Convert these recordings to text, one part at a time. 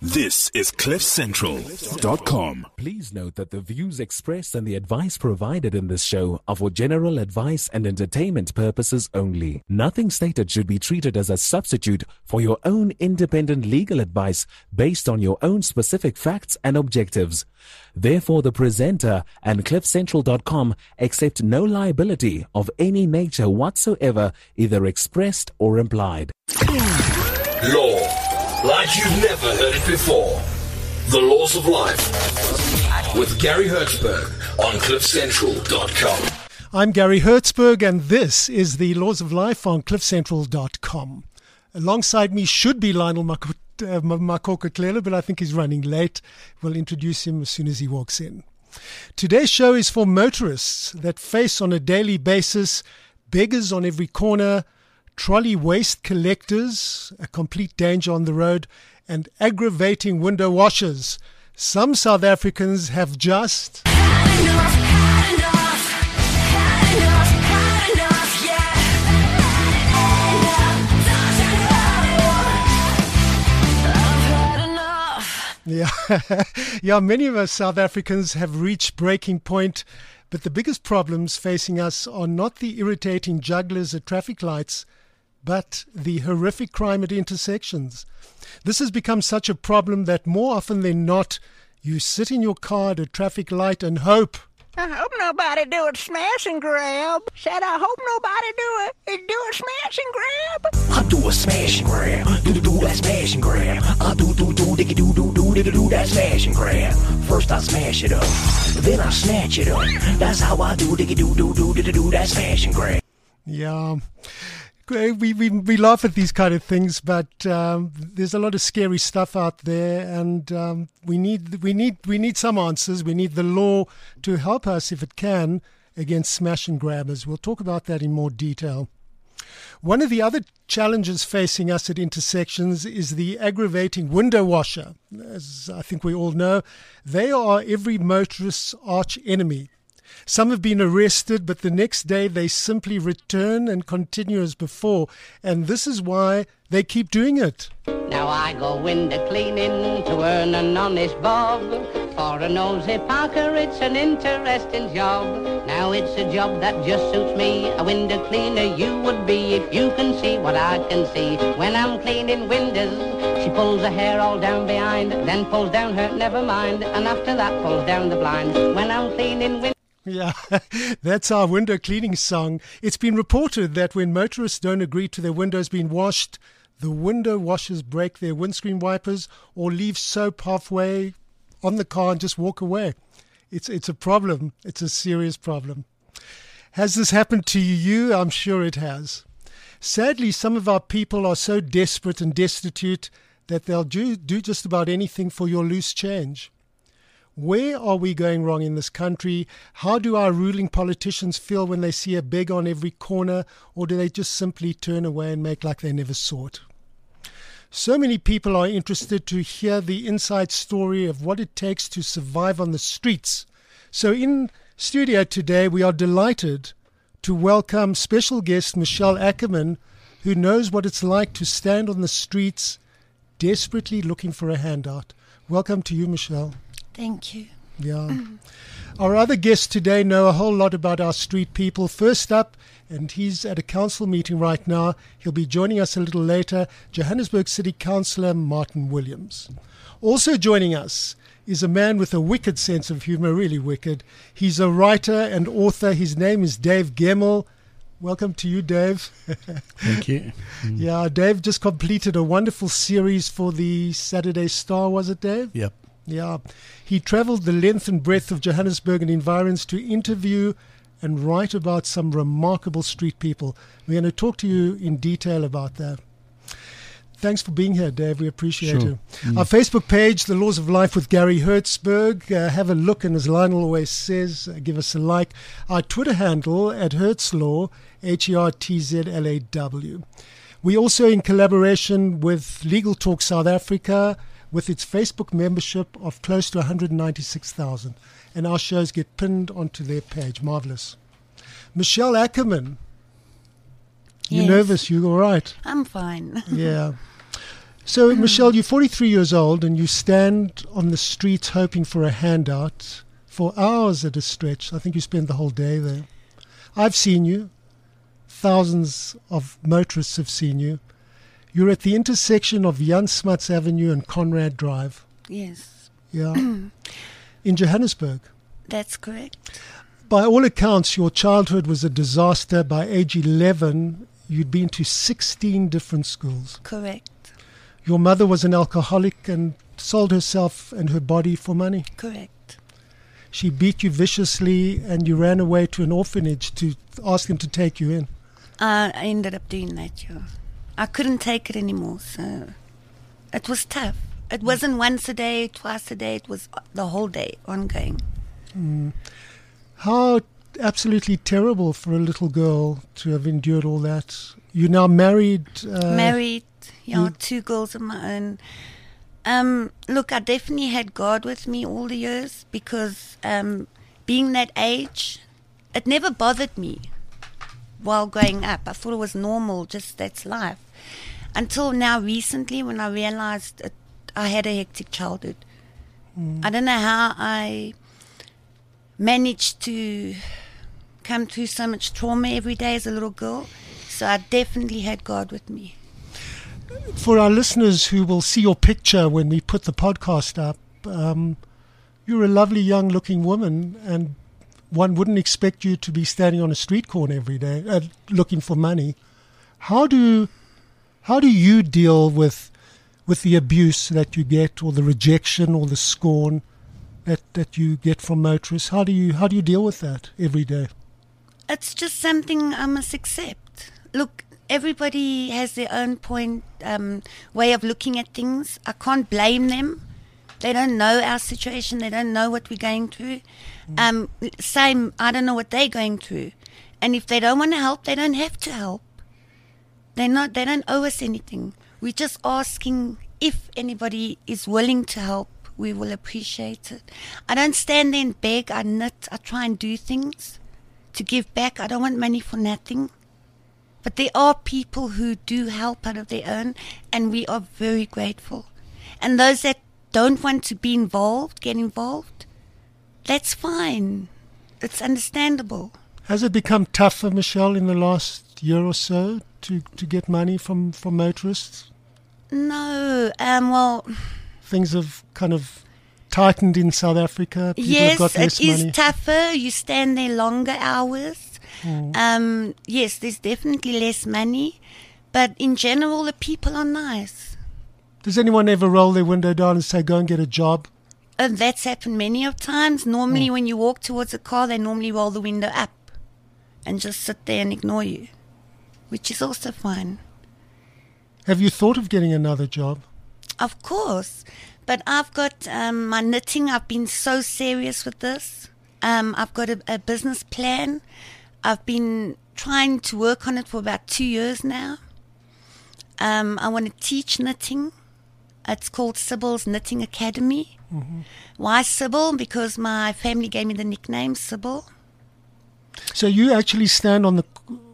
This is CliffCentral.com. Please note that the views expressed and the advice provided in this show are for general advice and entertainment purposes only. Nothing stated should be treated as a substitute for your own independent legal advice based on your own specific facts and objectives. Therefore, the presenter and CliffCentral.com accept no liability of any nature whatsoever, either expressed or implied. Law, like you've never heard it before. The Laws of Life with Gary Hertzberg on CliffCentral.com. I'm Gary Hertzberg, and this is the Laws of Life on CliffCentral.com. Alongside me should be Lionel Makoko Clela, but I think he's running late. We'll introduce him as soon as he walks in. Today's show is for motorists that face on a daily basis beggars on every corner, trolley waste collectors, a complete danger on the road, and aggravating window washers. Some South Africans have just Yeah, many of us South Africans have reached breaking point, but the biggest problems facing us are not the irritating jugglers at traffic lights, but the horrific crime at intersections. This has become such a problem that more often than not, you sit in your car at a traffic light and hope. I hope nobody do it smash and grab. Said I hope nobody do it smash and grab. I do a smash and grab. Do that smash and grab. I do that smash and grab. First I smash it up, then I snatch it up. That's how I do that smash and grab. Yeah. We laugh at these kind of things, but there's a lot of scary stuff out there, and we need some answers. We need the law to help us, if it can, against smash and grabbers. We'll talk about that in more detail. One of the other challenges facing us at intersections is the aggravating window washer. As I think we all know, they are every motorist's arch enemy. Some have been arrested, but the next day they simply return and continue as before. And this is why they keep doing it. Now I go window cleaning to earn an honest bob. For a nosy Parker, it's an interesting job. Now it's a job that just suits me. A window cleaner you would be if you can see what I can see. When I'm cleaning windows, she pulls her hair all down behind, then pulls down her never mind, and after that pulls down the blind. When I'm cleaning windows. Yeah, that's our window cleaning song. It's been reported that when motorists don't agree to their windows being washed, the window washers break their windscreen wipers or leave soap halfway on the car and just walk away. It's a problem. It's a serious problem. Has this happened to you? I'm sure it has. Sadly, some of our people are so desperate and destitute that they'll do just about anything for your loose change. Where are we going wrong in this country? How do our ruling politicians feel when they see a beggar on every corner, or do they just simply turn away and make like they never saw it? So many people are interested to hear the inside story of what it takes to survive on the streets. So in studio today, we are delighted to welcome special guest Michelle Ackerman, who knows what it's like to stand on the streets desperately looking for a handout. Welcome to you, Michelle. Thank you. Yeah. Our other guests today know a whole lot about our street people. First up, and he's at a council meeting right now, he'll be joining us a little later, Johannesburg City Councillor Martin Williams. Also joining us is a man with a wicked sense of humor, really wicked. He's a writer and author. His name is Dave Gemmell. Welcome to you, Dave. Thank you. Yeah, Dave just completed a wonderful series for the Saturday Star, was it, Dave? Yep. Yeah, he travelled the length and breadth of Johannesburg and environs to interview and write about some remarkable street people. We're going to talk to you in detail about that. Thanks for being here, Dave. We appreciate you. Our Facebook page, The Laws of Life with Gary Hertzberg. Have a look, and as Lionel always says, give us a like. Our Twitter handle at Hertzlaw, HERTZLAW. We also in collaboration with Legal Talk South Africa, with its Facebook membership of close to 196,000. And our shows get pinned onto their page. Marvelous. Michelle Ackerman, you nervous? You all right? I'm fine. Yeah. So, Michelle, you're 43 years old and you stand on the streets hoping for a handout for hours at a stretch. I think you spend the whole day there. I've seen you. Thousands of motorists have seen you. You're at the intersection of Jan Smuts Avenue and Conrad Drive. Yes, Yeah. In Johannesburg. that's correct. By all accounts, your childhood was a disaster. By age 11, you'd been to 16 different schools. Correct. Your mother was an alcoholic and sold herself and her body for money. Correct. She beat you viciously and you ran away to an orphanage to ask them to take you in. I ended up doing that, yeah. I couldn't take it anymore, so it was tough. It wasn't once a day, twice a day, it was the whole day, ongoing. How absolutely terrible for a little girl to have endured all that. You're now married. Married, you- 2 girls of my own. Look, I definitely had God with me all the years because being that age, it never bothered me while growing up. I thought it was normal, just that's life. Until now recently when I realized I had a hectic childhood. I don't know how I managed to come through so much trauma every day as a little girl. So I definitely had God with me. For our listeners who will see your picture when we put the podcast up, you're a lovely young looking woman and one wouldn't expect you to be standing on a street corner every day looking for money. How do you deal with the abuse that you get or the rejection or the scorn that you get from motorists? How do you deal with that every day? It's just something I must accept. Look, everybody has their own way of looking at things. I can't blame them. They don't know our situation. They don't know what we're going through. Same, I don't know what they're going through. And if they don't want to help, they don't have to help. They don't owe us anything. We're just asking if anybody is willing to help. We will appreciate it. I don't stand there and beg. I knit. I try and do things to give back. I don't want money for nothing. But there are people who do help out of their own, and we are very grateful. And those that don't want to be involved, get involved, that's fine. It's understandable. Has it become tougher, Michelle, in the last year or so to get money from motorists? No, well, Things have kind of tightened in South Africa. People have got less it is money. tougher. You stand there longer hours. Yes, there's definitely less money. But in general, the people are nice. Does anyone ever roll their window down and say, go and get a job? And that's happened many of times. Normally, when you walk towards a car, they normally roll the window up and just sit there and ignore you, which is also fine. Have you thought of getting another job? Of course. But I've got my knitting. I've been so serious with this. I've got a business plan. I've been trying to work on it for about 2 years now. I want to teach knitting. It's called Sybil's Knitting Academy. Why Sybil? Because my family gave me the nickname Sybil. So you actually stand on the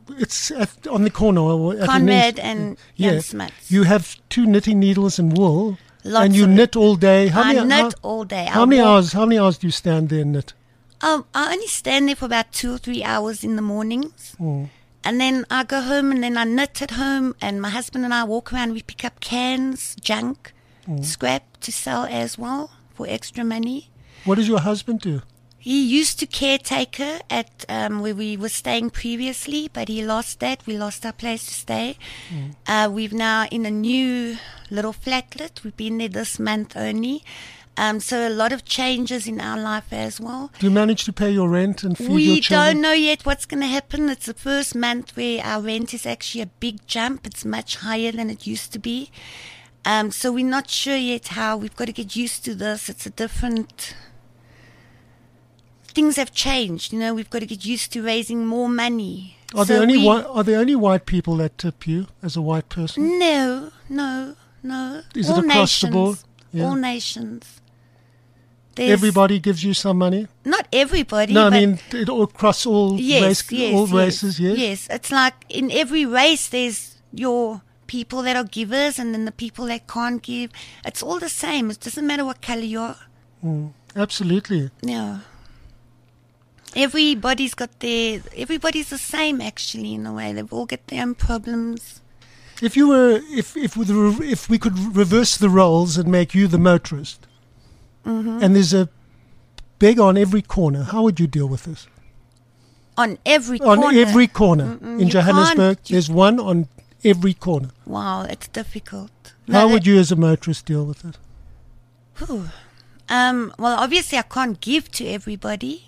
corner. Or at Conrad the and yeah. Jan Smuts. You have 2 knitting needles and wool, Lots and you of knit all day. I knit all day. How many hours? How many hours do you stand there and knit? I only stand there for about 2 or 3 hours in the mornings. And then I go home and then I knit at home, and my husband and I walk around. We pick up cans, junk, scrap to sell as well for extra money. What does your husband do? He used to caretaker at where we were staying previously, but he lost that. We lost our place to stay. We've now in a new little flatlet. We've been there this month only. So a lot of changes in our life as well. Do you manage to pay your rent and feed your We children? don't know yet what's going to happen. It's the first month where our rent is actually a big jump. It's much higher than it used to be. So we're not sure yet how. We've got to get used to this. It's a different... Things have changed. We've got to get used to raising more money. Are there only white people that tip you as a white person? No. Is all it across nations, the board? Yeah. All nations. There's Everybody gives you some money? Not everybody. No, I but mean across all yes, races, yes? Yes, it's like in every race there's your people that are givers and then the people that can't give. It's all the same. It doesn't matter what color you are. Absolutely. Yeah. Everybody's the same actually in a way. They've all got their own problems. If we could reverse the roles and make you the motorist, and there's a beggar on every corner, how would you deal with this? On every corner? On every corner. In Johannesburg, there's one on every corner. Wow, it's difficult. How would you as a motorist deal with it? Well, obviously I can't give to everybody.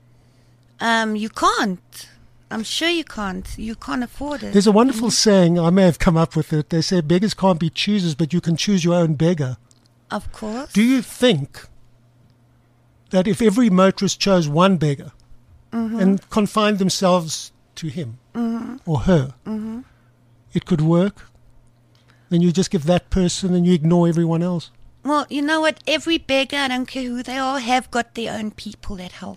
You can't. I'm sure you can't. You can't afford it. There's a wonderful saying, I may have come up with it. They say beggars can't be choosers, but you can choose your own beggar. Of course. Do you think that if every motorist chose one beggar and confined themselves to him or her, it could work? Then you just give that person and you ignore everyone else. Well, you know what? Every beggar, I don't care who they are, have got their own people that help.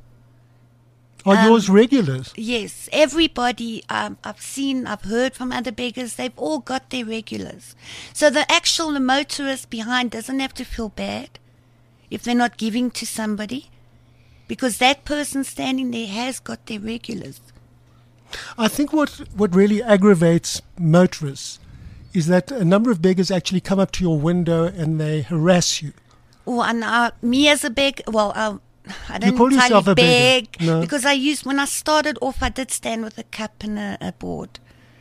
Are yours regulars? Yes, everybody I've heard from other beggars, they've all got their regulars. So the motorist behind doesn't have to feel bad if they're not giving to somebody, because that person standing there has got their regulars. I think what really aggravates motorists is that a number of beggars actually come up to your window and they harass you. Oh, and me as a beggar, I don't call yourself a beg beggar? No. because when I started off, I did stand with a cup and a board.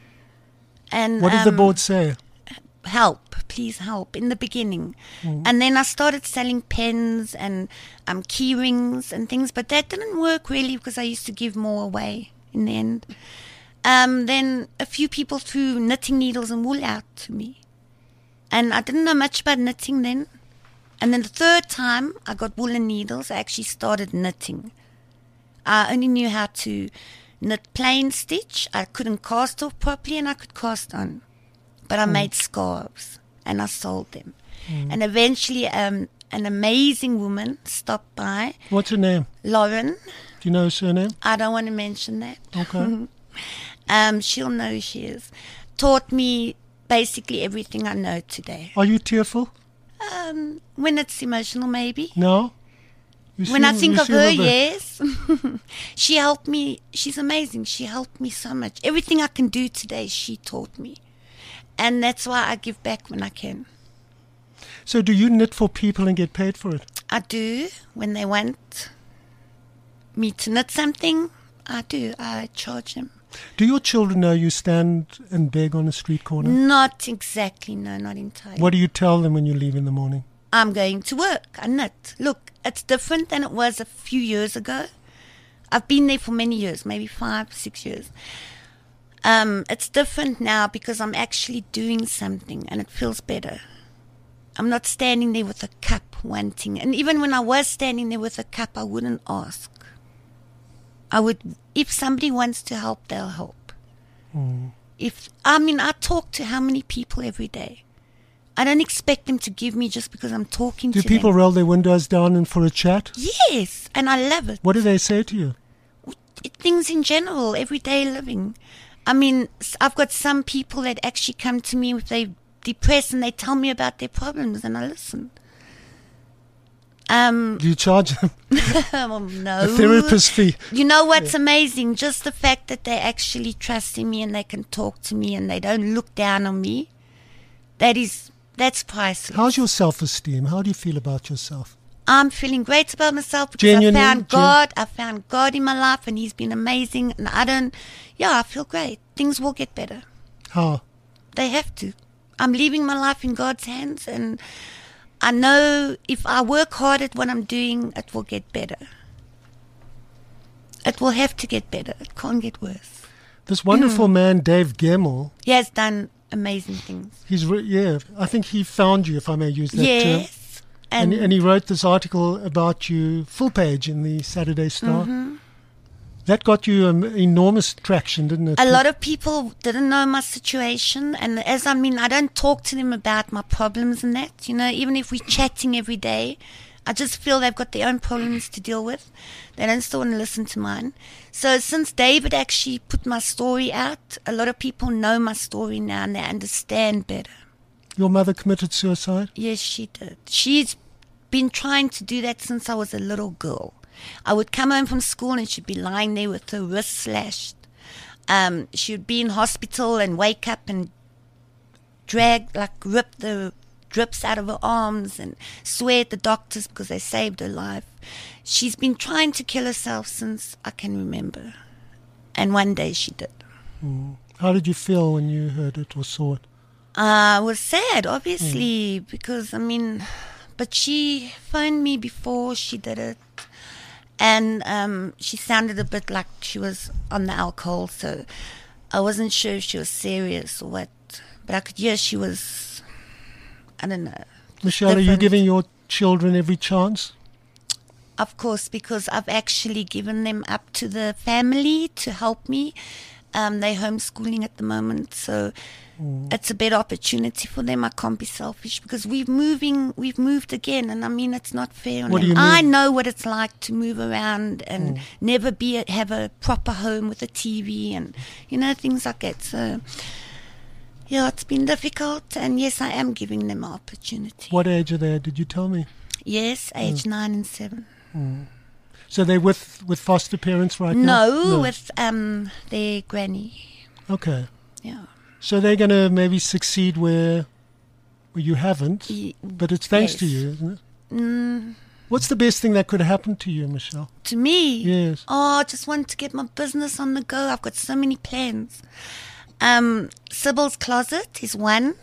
And what did the board say? Help, please help, in the beginning. And then I started selling pens and key rings and things, but that didn't work really because I used to give more away in the end. Then a few people threw knitting needles and wool out to me. And I didn't know much about knitting then. And then the third time I got woolen needles, I actually started knitting. I only knew how to knit plain stitch. I couldn't cast off properly and I could cast on. But I made scarves and I sold them. And eventually an amazing woman stopped by. What's her name? Lauren. Do you know her surname? I don't want to mention that. Okay. She'll know who she is. Taught me basically everything I know today. Are you tearful? When it's emotional, maybe. No? When I think of her, yes. She helped me. She's amazing. She helped me so much. Everything I can do today, she taught me. And that's why I give back when I can. So do you knit for people and get paid for it? I do. When they want me to knit something, I do. I charge them. Do your children know you stand and beg on a street corner? Not exactly, no, not entirely. What do you tell them when you leave in the morning? I'm going to work. I knit. Look, it's different than it was a few years ago. I've been there for many years, maybe 5, 6 years. It's different now because I'm actually doing something and it feels better. I'm not standing there with a cup wanting. And even when I was standing there with a cup, I wouldn't ask. If somebody wants to help, they'll help. I talk to how many people every day? I don't expect them to give me just because I'm talking to them. Do people roll their windows down and for a chat? Yes, and I love it. What do they say to you? Things in general, everyday living. I've got some people that actually come to me if they're depressed and they tell me about their problems and I listen. Do you charge them? No. A therapist fee. You know what's amazing? Just the fact that they actually trust in me and they can talk to me and they don't look down on me. That's priceless. How's your self-esteem? How do you feel about yourself? I'm feeling great about myself because Genuinely? I found God. I found God in my life and He's been amazing. And I feel great. Things will get better. How? They have to. I'm leaving my life in God's hands and I know if I work hard at what I'm doing, it will get better. It will have to get better. It can't get worse. This wonderful man, Dave Gemmell. He has done amazing things. I think he found you, if I may use that term. Yes. And he wrote this article about you, full page in the Saturday Star. That got you enormous traction, didn't it? A lot of people didn't know my situation. And I don't talk to them about my problems and that. Even if we're chatting every day, I just feel they've got their own problems to deal with. They don't still want to listen to mine. So since David actually put my story out, a lot of people know my story now and they understand better. Your mother committed suicide? Yes, she did. She's been trying to do that since I was a little girl. I would come home from school and she'd be lying there with her wrist slashed. She would be in hospital and wake up and rip the drips out of her arms and swear at the doctors because they saved her life. She's been trying to kill herself since I can remember. And one day she did. How did you feel when you heard it or saw it? I was sad, obviously, because, but she phoned me before she did it. And she sounded a bit like she was on the alcohol, so I wasn't sure if she was serious or what. But I could hear she was, I don't know. Michelle, different. Are you giving your children every chance? Of course, because I've actually given them up to the family to help me. They're homeschooling at the moment, so it's a better opportunity for them. I can't be selfish because we've moved again, and it's not fair on What do them. you mean? I know what it's like to move around and never have a proper home with a TV and things like that. So yeah, it's been difficult, and yes, I am giving them an opportunity. What age are they? Did you tell me? Yes, age 9 and 7. So they're with foster parents right now? No, with their granny. Okay. Yeah. So they're going to maybe succeed where you haven't, but it's thanks to you, isn't it? What's the best thing that could happen to you, Michelle? To me? Yes. Oh, I just want to get my business on the go. I've got so many plans. Sybil's Closet is one,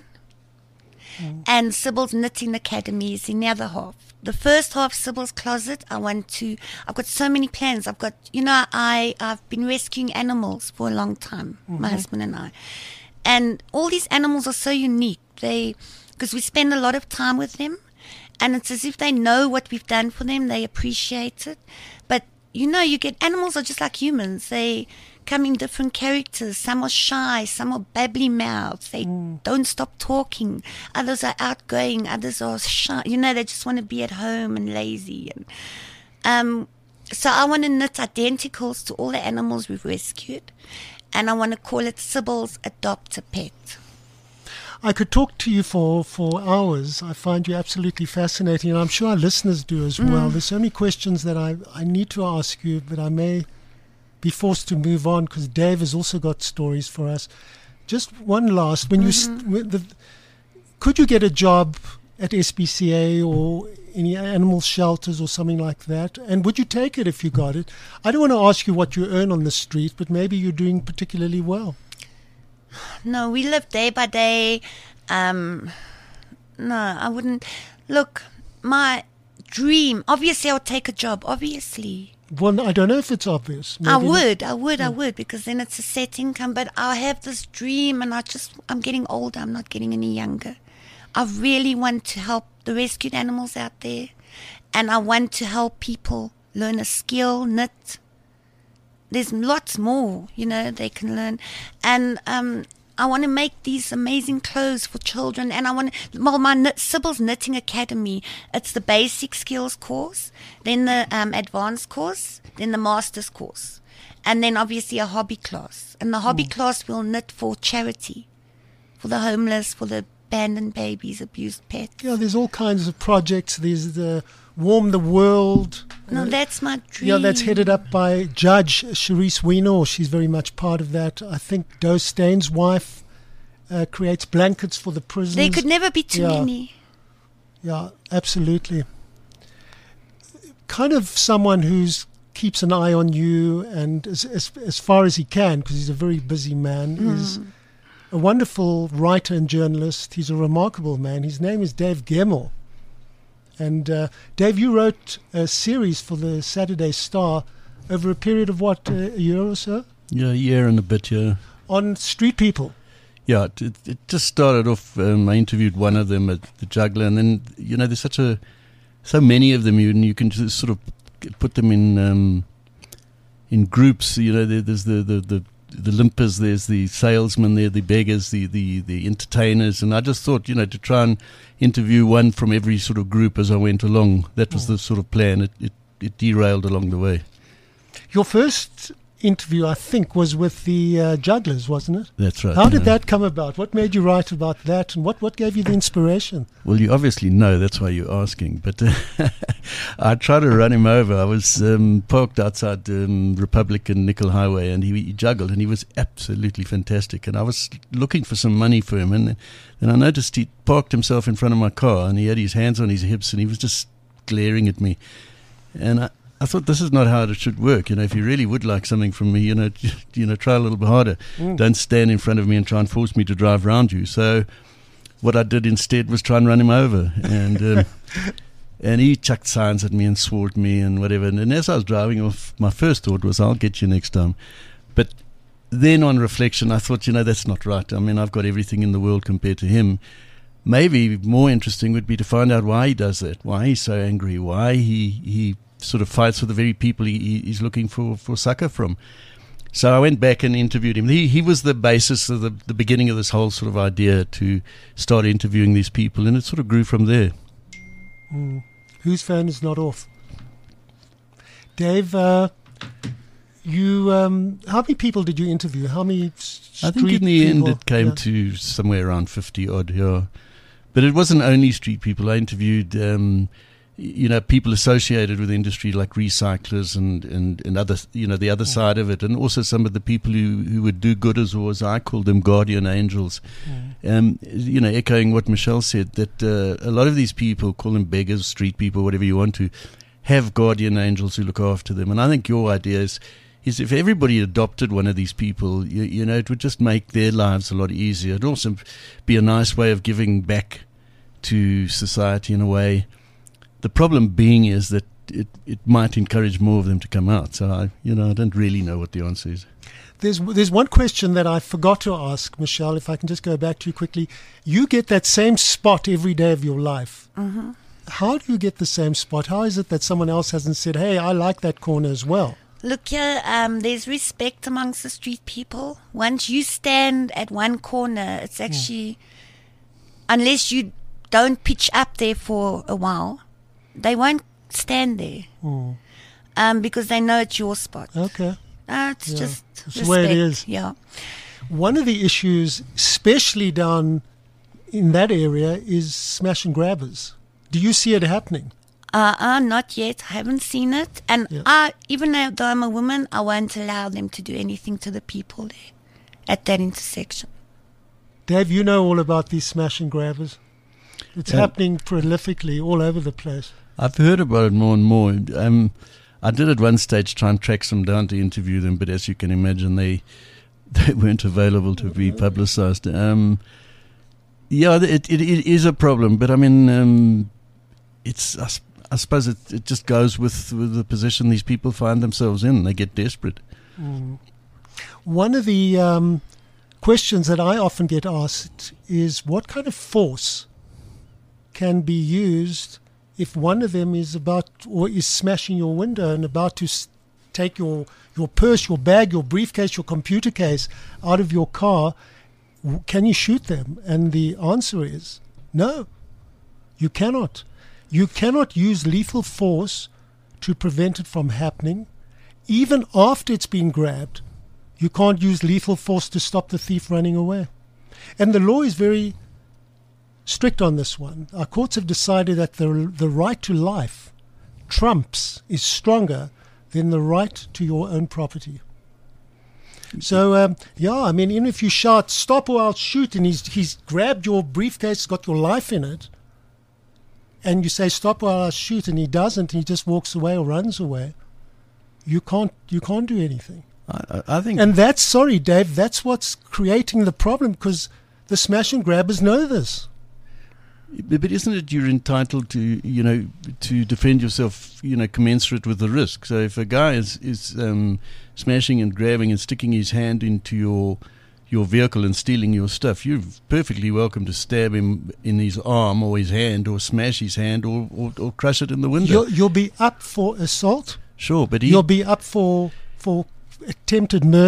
and Sybil's Knitting Academy is the other half. The first half, Sybil's Closet, I've got so many plans. I've got, I've been rescuing animals for a long time, my husband and I. And all these animals are so unique. Because we spend a lot of time with them, and it's as if they know what we've done for them. They appreciate it. But, you get animals are just like humans. They come in different characters. Some are shy, some are babbly mouths. They don't stop talking. Others are outgoing. Others are shy. They just want to be at home and lazy. And so I want to knit identicals to all the animals we've rescued. And I want to call it Sybil's Adopt a Pet. I could talk to you for hours. I find you absolutely fascinating, and I'm sure our listeners do as well. There's so many questions that I need to ask you, but I may be forced to move on because Dave has also got stories for us. Just one last. When could you get a job at SPCA or any animal shelters or something like that? And would you take it if you got it? I don't want to ask you what you earn on the street, but maybe you're doing particularly well. No, we live day by day. No, I wouldn't. Look, my dream, obviously I would take a job, obviously. Well, I don't know if it's obvious. Maybe I would, because then it's a set income. But I have this dream, and I'm getting older. I'm not getting any younger. I really want to help the rescued animals out there, and I want to help people learn a skill, knit. There's lots more, they can learn. And I want to make these amazing clothes for children. And I want my Sybil's Knitting Academy, it's the basic skills course, then the advanced course, then the master's course, and then obviously a hobby class. And the hobby class will knit for charity, for the homeless, for the abandoned babies, abused pets. Yeah, there's all kinds of projects. There's the Warm the World. No, that's my dream. Yeah, that's headed up by Judge Cherise Weiner. She's very much part of that. I think Doe Stain's wife creates blankets for the prisoners. There could never be too many. Yeah, absolutely. Kind of someone who's keeps an eye on you, and as far as he can, because he's a very busy man, is a wonderful writer and journalist. He's a remarkable man. His name is Dave Gemmell. And Dave, you wrote a series for the Saturday Star over a period of what, a year or so? Yeah, a year and a bit, yeah. On street people. Yeah, it just started off, I interviewed one of them at the Juggler, and then, there's so many of them, you can just sort of put them in groups. There's the the limpers, there's the salesmen, there the beggars, the entertainers, and I just thought, to try and interview one from every sort of group as I went along. That was the sort of plan. It derailed along the way. Your first interview, I think, was with the Jugglers, wasn't it? That's right. How did that come about? What made you write about that, and what gave you the inspiration? Well, you obviously know, that's why you're asking. But I tried to run him over. I was parked outside Republic and Nickel Highway, and he juggled, and he was absolutely fantastic. And I was looking for some money for him, and then I noticed he parked himself in front of my car, and he had his hands on his hips, and he was just glaring at me. And I thought, this is not how it should work. If you really would like something from me, try a little bit harder. Don't stand in front of me and try and force me to drive around you. So what I did instead was try and run him over. And and he chucked signs at me and swore at me and whatever. And as I was driving off, my first thought was, I'll get you next time. But then on reflection, I thought, that's not right. I mean, I've got everything in the world compared to him. Maybe more interesting would be to find out why he does that, why he's so angry, why he sort of fights for the very people he's looking for succor from. So I went back and interviewed him. He was the basis of the beginning of this whole sort of idea to start interviewing these people, and it sort of grew from there. Whose phone is not off? Dave, you how many people did you interview? How many I think in the end it came to somewhere around 50 odd, yeah. But it wasn't only street people. I interviewed people associated with the industry, like recyclers and other, the other side of it, and also some of the people who would do gooders, or as I call them, guardian angels. Echoing what Michelle said, that a lot of these people, call them beggars, street people, whatever you want to, have guardian angels who look after them. And I think your idea is if everybody adopted one of these people, it would just make their lives a lot easier. It'd also be a nice way of giving back to society in a way. The problem being is that it might encourage more of them to come out. So I don't really know what the answer is. There's one question that I forgot to ask, Michelle, if I can just go back to you quickly. You get that same spot every day of your life. Mm-hmm. How do you get the same spot? How is it that someone else hasn't said, hey, I like that corner as well? Look here, there's respect amongst the street people. Once you stand at one corner, it's actually, unless you don't pitch up there for a while, they won't stand there because they know it's your spot. Okay. It's just it's the way it is. Yeah. One of the issues, especially down in that area, is smash and grabbers. Do you see it happening? Not yet. I haven't seen it. And even though I'm a woman, I won't allow them to do anything to the people there at that intersection. Dave, you know all about these smash and grabbers. It's happening prolifically all over the place. I've heard about it more and more. I did at one stage try and track some down to interview them, but as you can imagine, they weren't available to be publicized. It is a problem, but I mean, I suppose it just goes with the position these people find themselves in. They get desperate. One of the questions that I often get asked is, what kind of force can be used if one of them is about or is smashing your window and about to take your purse, your bag, your briefcase, your computer case out of your car? Can you shoot them? And the answer is no, you cannot. You cannot use lethal force to prevent it from happening. Even after it's been grabbed, you can't use lethal force to stop the thief running away. And the law is very strict on this one. Our courts have decided that the right to life trumps, is stronger than the right to your own property. So, I mean, even if you shout, stop or I'll shoot, and he's grabbed your briefcase, got your life in it, and you say, stop or I'll shoot, and he doesn't, and he just walks away or runs away, you can't do anything. I think... And that's, sorry, Dave, that's what's creating the problem, because the smash and grabbers know this. But isn't it you're entitled to, to defend yourself, commensurate with the risk? So if a guy is smashing and grabbing and sticking his hand into your vehicle and stealing your stuff, you're perfectly welcome to stab him in his arm or his hand or smash his hand or crush it in the window. You'll be up for assault. Sure, but you'll be up for attempted murder,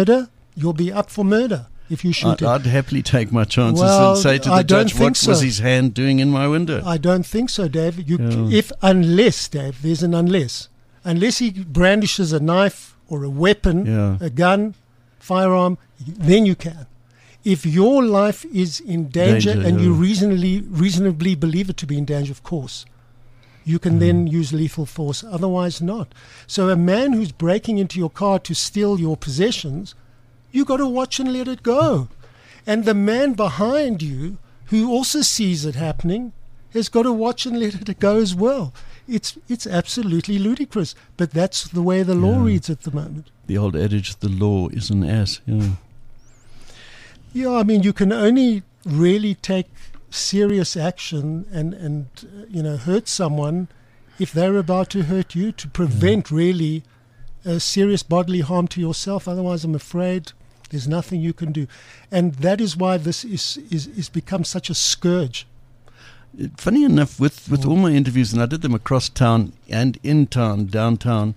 You'll be up for murder if you shoot it. I'd happily take my chances Well, and say to I the don't judge, think what so. was his hand doing in my window? I don't think so, Dave. Yeah. Unless, Dave, there's an unless. Unless he brandishes a knife or a weapon, Yeah. a gun, firearm, then you can. If your life is in danger and yeah. you reasonably believe it to be in danger, of course, you can then use lethal force. Otherwise, not. So a man who's breaking into your car to steal your possessions, you got to watch and let it go. And the man behind you, who also sees it happening, has got to watch and let it go as well. It's absolutely ludicrous, but that's the way the law reads at the moment. The old adage, the law is an ass. Yeah. Yeah, I mean, you can only really take serious action and hurt someone if they're about to hurt you, to prevent really serious bodily harm to yourself. Otherwise, I'm afraid there's nothing you can do. And that is why this is become such a scourge. Funny enough, with all my interviews, and I did them across town and in town, downtown,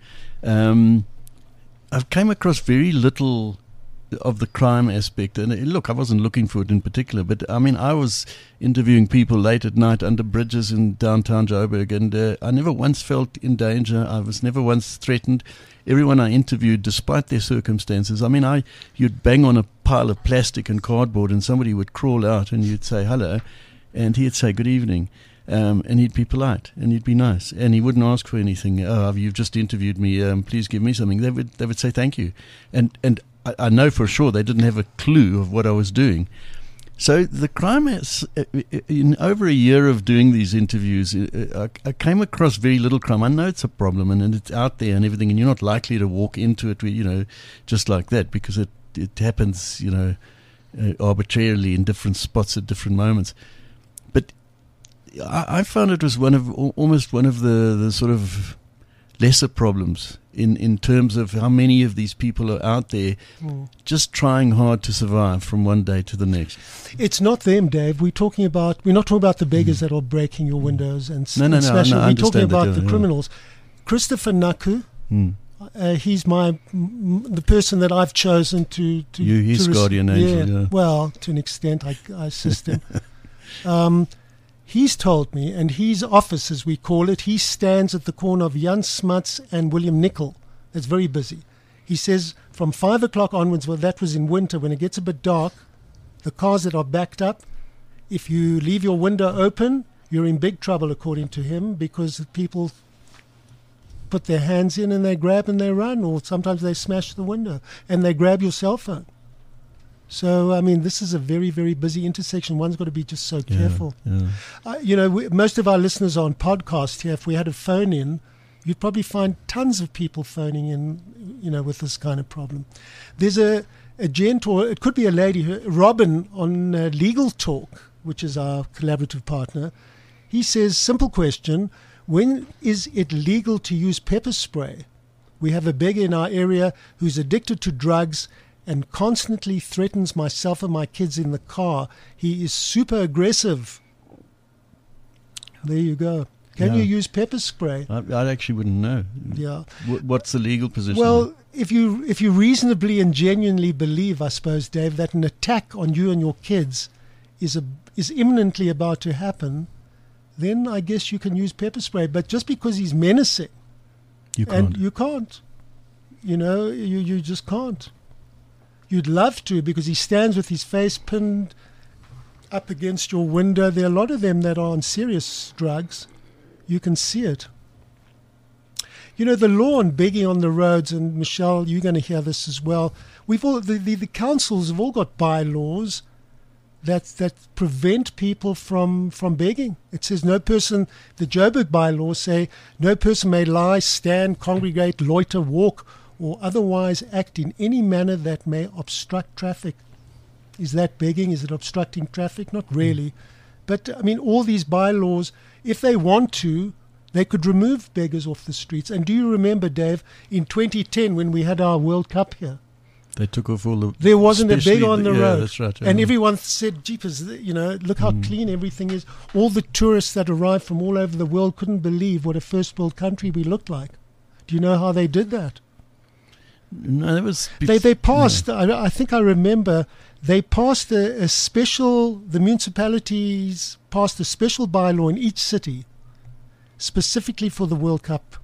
I've came across very little of the crime aspect. And look, I wasn't looking for it in particular, but I mean, I was interviewing people late at night under bridges in downtown Joburg, and I never once felt in danger. I was never once threatened. Everyone I interviewed, despite their circumstances, I mean, you'd bang on a pile of plastic and cardboard and somebody would crawl out and you'd say hello, and he'd say good evening, and he'd be polite and he'd be nice, and he wouldn't ask for anything. Oh, you've just interviewed me, please give me something. They would say thank you, and I know for sure they didn't have a clue of what I was doing. So the crime, in over a year of doing these interviews, I came across very little crime. I know it's a problem and it's out there and everything, and you're not likely to walk into it, just like that, because it happens, arbitrarily in different spots at different moments. But I found it was almost one of the sort of lesser problems in terms of how many of these people are out there just trying hard to survive from one day to the next. It's not them, Dave. We're not talking about the beggars that are breaking your windows and smashing. We're talking about the criminals. Christopher Naku, he's the person that I've chosen to his guardian angel. Yeah. Well, to an extent, I assist him. He's told me, and his office, as we call it, he stands at the corner of Jan Smuts and William Nicol. It's very busy. He says from 5 o'clock onwards, well, that was in winter, when it gets a bit dark, the cars that are backed up, if you leave your window open, you're in big trouble, according to him, because people put their hands in and they grab and they run, or sometimes they smash the window and they grab your cell phone. So, I mean, this is a very, very busy intersection. One's got to be just so careful. Yeah. Most of our listeners are on podcast here. If we had a phone in, you'd probably find tons of people phoning in, with this kind of problem. There's a gent, or it could be a lady, Robin, on Legal Talk, which is our collaborative partner. He says, simple question, when is it legal to use pepper spray? We have a beggar in our area who's addicted to drugs and constantly threatens myself and my kids in the car. He is super aggressive. There you go. Can you use pepper spray? I actually wouldn't know. Yeah. What's the legal position? Well, if you reasonably and genuinely believe, I suppose, Dave, that an attack on you and your kids is imminently about to happen, then I guess you can use pepper spray. But just because he's menacing, you can't. You just can't. You'd love to, because he stands with his face pinned up against your window. There are a lot of them that are on serious drugs. You can see it. The law on begging on the roads, and Michelle, you're going to hear this as well. The councils have all got bylaws that prevent people from begging. It says no person, the Joburg bylaws say, no person may lie, stand, congregate, loiter, walk, or otherwise act in any manner that may obstruct traffic. Is that begging? Is it obstructing traffic? Not really. But, I mean, all these bylaws, if they want to, they could remove beggars off the streets. And do you remember, Dave, in 2010 when we had our World Cup here? They took off all the... There wasn't a beggar on the road. That's right. And everyone said, jeepers, look how clean everything is. All the tourists that arrived from all over the world couldn't believe what a first world country we looked like. Do you know how they did that? No, that was... They passed, I think I remember, they passed a special, the municipalities passed a special bylaw in each city specifically for the World Cup.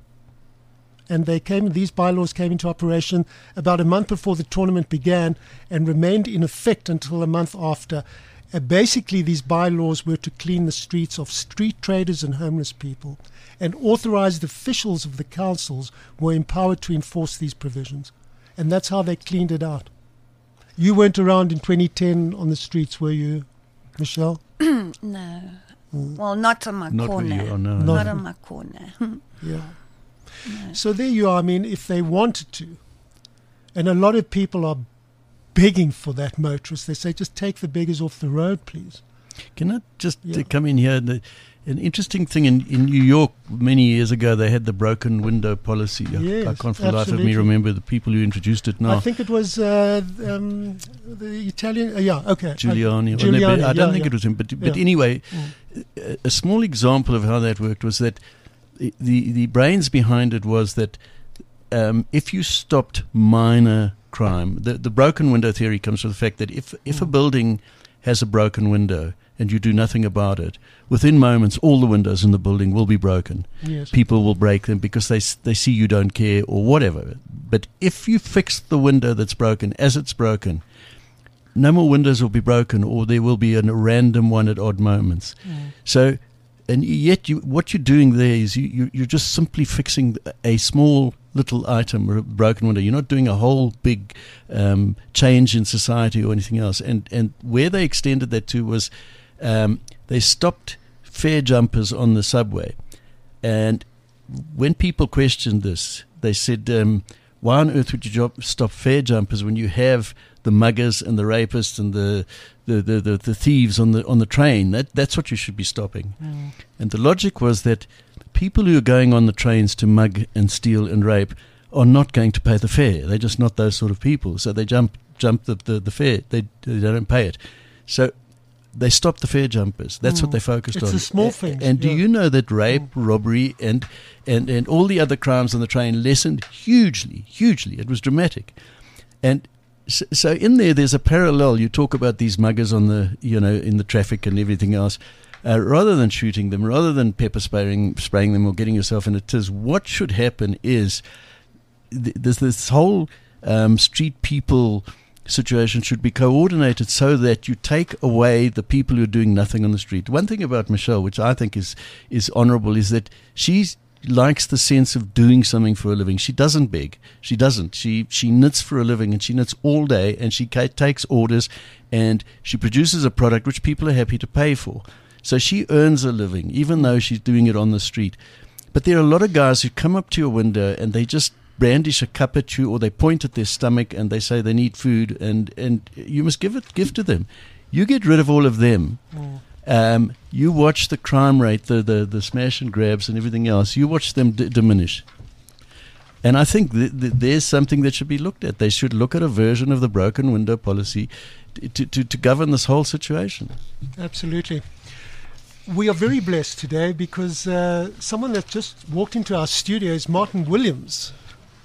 And these bylaws came into operation about a month before the tournament began and remained in effect until a month after. Basically, these bylaws were to clean the streets of street traders and homeless people, and authorized officials of the councils were empowered to enforce these provisions. And that's how they cleaned it out. You weren't around in 2010 on the streets, were you, Michelle? No. Well, not on my corner. Not on my corner. Yeah. No. So there you are. I mean, if they wanted to, and a lot of people are begging for that, motorists, they say, just take the beggars off the road, please. Can I just come in here? An interesting thing in New York many years ago, they had the broken window policy. Yes, I can't for the life of me remember the people who introduced it now. I think it was the Italian, Giuliani. I don't think it was him. But anyway, a small example of how that worked was that the brains behind it was that if you stopped minor crime, the broken window theory comes from the fact that if a building has a broken window and you do nothing about it, within moments all the windows in the building will be broken. Yes. People will break them because they see you don't care or whatever. But if you fix the window that's broken as it's broken, no more windows will be broken, or there will be a random one at odd moments. So, and yet what you're doing there is you're just simply fixing a small little item or a broken window. You're not doing a whole big change in society or anything else. And where they extended that to was they stopped fare jumpers on the subway. And when people questioned this, they said, why on earth would you stop fare jumpers when you have the muggers and the rapists and the thieves on the train? That's what you should be stopping. And the logic was that people who are going on the trains to mug and steal and rape are not going to pay the fare. They're just not those sort of people. So they jump the fare. They don't pay it. So they stopped the fare jumpers. That's what they focused on. It's the small things. And do you know that rape, robbery, and all the other crimes on the train lessened hugely, hugely? It was dramatic. And so in there's a parallel. You talk about these muggers on in the traffic and everything else. Rather than shooting them, rather than pepper spraying them or getting yourself in a tiz, what should happen is there's this whole street people situation should be coordinated so that you take away the people who are doing nothing on the street. One thing about Michelle, which I think is honorable, is that she likes the sense of doing something for a living. She doesn't beg. She doesn't. She knits for a living, and she knits all day, and she takes orders, and she produces a product which people are happy to pay for. So she earns a living, even though she's doing it on the street. But there are a lot of guys who come up to your window and they just brandish a cup at you, or they point at their stomach and they say they need food, and you must give to them. You get rid of all of them. You watch the crime rate, the smash and grabs and everything else. You watch them diminish. And I think there's something that should be looked at. They should look at a version of the broken window policy to govern this whole situation. Absolutely. We are very blessed today because someone that just walked into our studio is Martin Williams.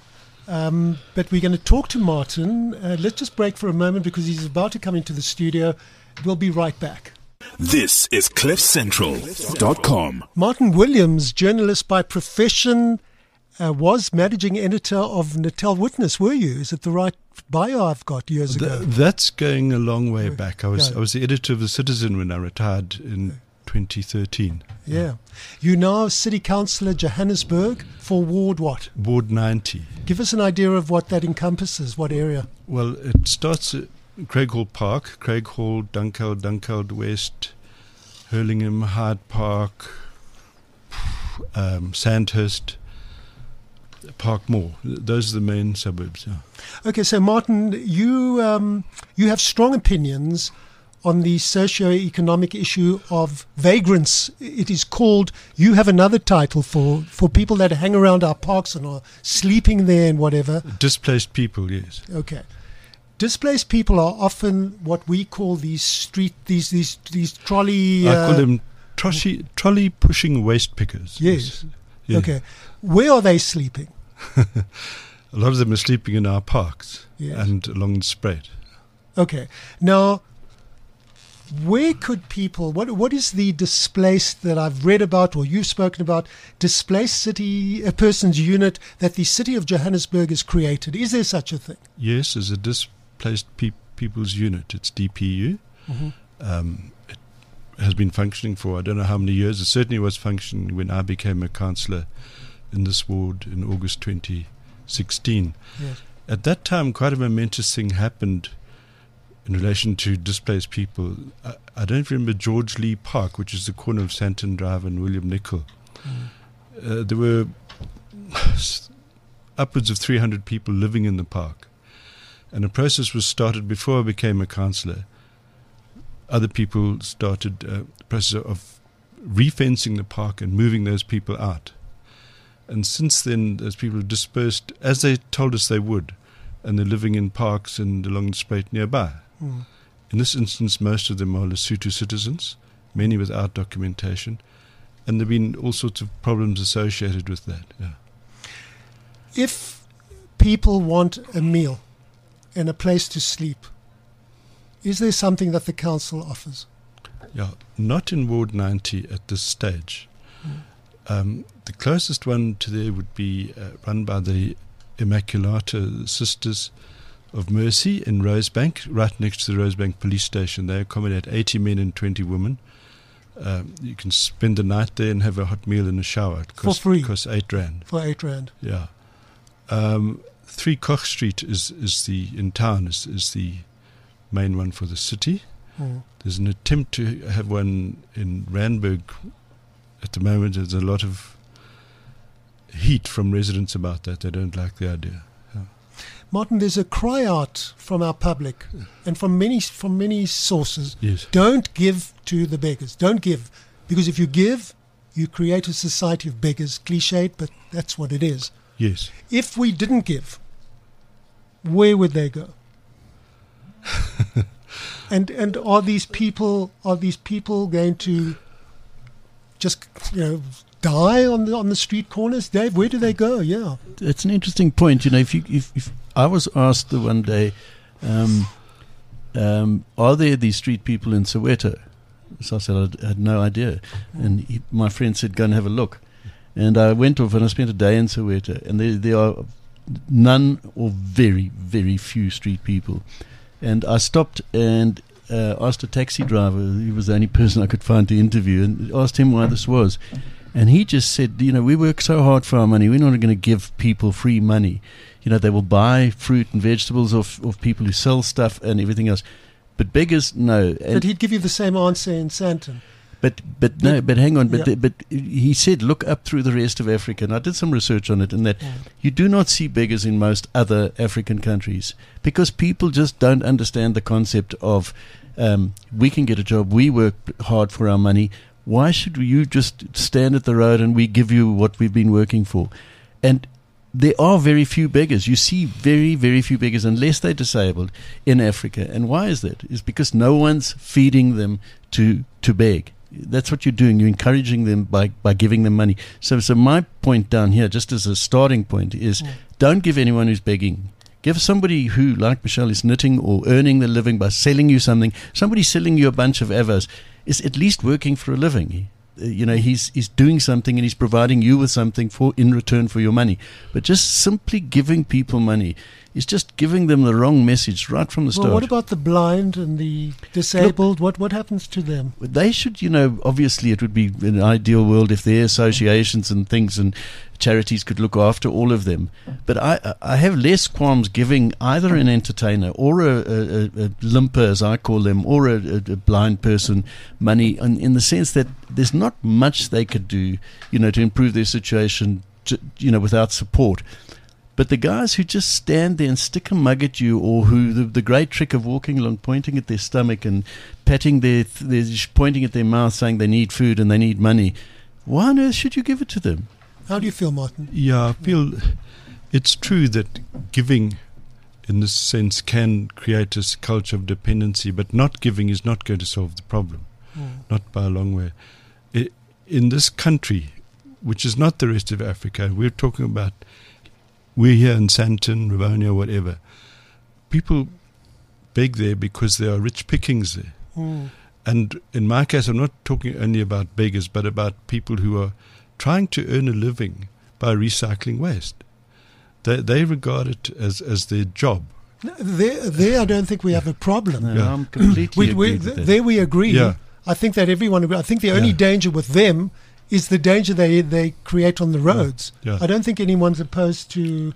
But we're going to talk to Martin. Let's just break for a moment because he's about to come into the studio. We'll be right back. This is CliffCentral.com. Martin Williams, journalist by profession, was managing editor of Natal Witness, were you? Is it the right bio I've got years ago? That's going a long way back. I was the editor of The Citizen when I retired in 2013. Yeah. You're now City Councillor Johannesburg for Ward what? Ward 90. Give us an idea of what that encompasses, what area? Well, it starts at Craighall Park, Craighall, Dunkeld West, Hurlingham, Hyde Park, Sandhurst, Parkmore. Those are the main suburbs. Yeah. Okay, so Martin, you have strong opinions on the socio-economic issue of vagrants. It is called, you have another title for people that hang around our parks and are sleeping there and whatever. Displaced people, yes. Okay. Displaced people are often what we call these trolley... I call them trolley pushing waste pickers. Yes. Yeah. Okay. Where are they sleeping? A lot of them are sleeping in our parks Yes. and along the Spruit. Okay. Now, where could people, what is the displaced that I've read about or you've spoken about, displaced city, a person's unit that the city of Johannesburg has created? Is there such a thing? Yes, as a displaced people's unit. It's DPU. It has been functioning for I don't know how many years. It certainly was functioning when I became a councillor in this ward in August 2016. Yes. At that time, quite a momentous thing happened in relation to displaced people. I don't remember George Lee Park, which is the corner of Santon Drive and William Nicol. There were upwards of 300 people living in the park. And a process was started before I became a councillor. Other people started the process of refencing the park and moving those people out. And since then, those people have dispersed, as they told us they would, and they're living in parks and along the Spruit nearby. In this instance, most of them are Lesotho citizens, many without documentation, and there have been all sorts of problems associated with that. Yeah. If people want a meal and a place to sleep, is there something that the council offers? Yeah, not in Ward 90 at this stage. The closest one to there would be run by the Immaculata Sisters of Mercy in Rosebank, right next to the Rosebank police station. They accommodate 80 men and 20 women. You can spend the night there and have a hot meal and a shower. It costs, for free? Costs R8. For R8. Yeah. 3 Koch Street is the main one for the city. There's an attempt to have one in Randburg. At the moment, there's a lot of heat from residents about that. They don't like the idea. Yeah. Martin, there's a cry out from our public and from many sources. Yes. Don't give to the beggars. Don't give. Because if you give, you create a society of beggars. Cliched, but that's what it is. Yes. If we didn't give, where would they go? and are these people going to just die on the street corners? Dave, where do they go? Yeah, it's an interesting point. If I was asked the one day, are there these street people in Soweto? So I said I had no idea, and my friend said go and have a look, and I went off and I spent a day in Soweto, and there are none or very, very few street people. And I stopped and asked a taxi driver, he was the only person I could find to interview, and asked him why this was. And he just said, we work so hard for our money, we're not going to give people free money. They will buy fruit and vegetables of people who sell stuff and everything else. But beggars, no. But he'd give you the same answer in Santon. But hang on. But he said, look up through the rest of Africa, and I did some research on it, and that you do not see beggars in most other African countries because people just don't understand the concept of we can get a job, we work hard for our money. Why should you just stand at the road and we give you what we've been working for? And there are very few beggars. You see very, very few beggars unless they're disabled in Africa. And why is that? It's because no one's feeding them to beg. That's what you're doing. You're encouraging them by giving them money. So my point down here, just as a starting point, is don't give anyone who's begging. Give somebody who, like Michelle, is knitting or earning their living by selling you something. Somebody selling you a bunch of avos is at least working for a living. He's doing something and he's providing you with something in return for your money. But just simply giving people money is just giving them the wrong message right from the start. Well, what about the blind and the disabled? Look, what happens to them? They should, obviously it would be an ideal world if their associations and things and charities could look after all of them. But I have less qualms giving either an entertainer or a limper, as I call them, or a blind person money in the sense that there's not much they could do, to improve their situation, without support. But the guys who just stand there and stick a mug at you, or who the great trick of walking along, pointing at their stomach and patting pointing at their mouth, saying they need food and they need money, why on earth should you give it to them? How do you feel, Martin? Yeah, I feel it's true that giving, in this sense, can create a culture of dependency, but not giving is not going to solve the problem, not by a long way. In this country, which is not the rest of Africa, we're talking about we're here in Sandton, Rivonia, whatever. People beg there because there are rich pickings there. And in my case, I'm not talking only about beggars, but about people who are trying to earn a living by recycling waste. They regard it as their job. There, I don't think we have a problem. No, I'm completely agree with that. There we agree. Yeah. I think that everyone agree. I think the only danger with them is the danger they create on the roads. Yeah. I don't think anyone's opposed to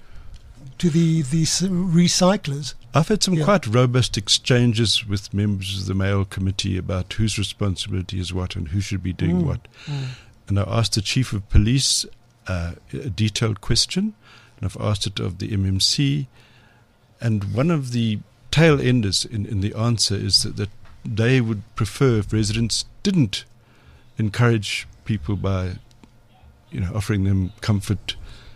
the recyclers. I've had some quite robust exchanges with members of the Mayoral Committee about whose responsibility is what and who should be doing what. And I asked the Chief of Police a detailed question, and I've asked it of the MMC. And one of the tail enders in the answer is that they would prefer if residents didn't encourage people by, offering them comfort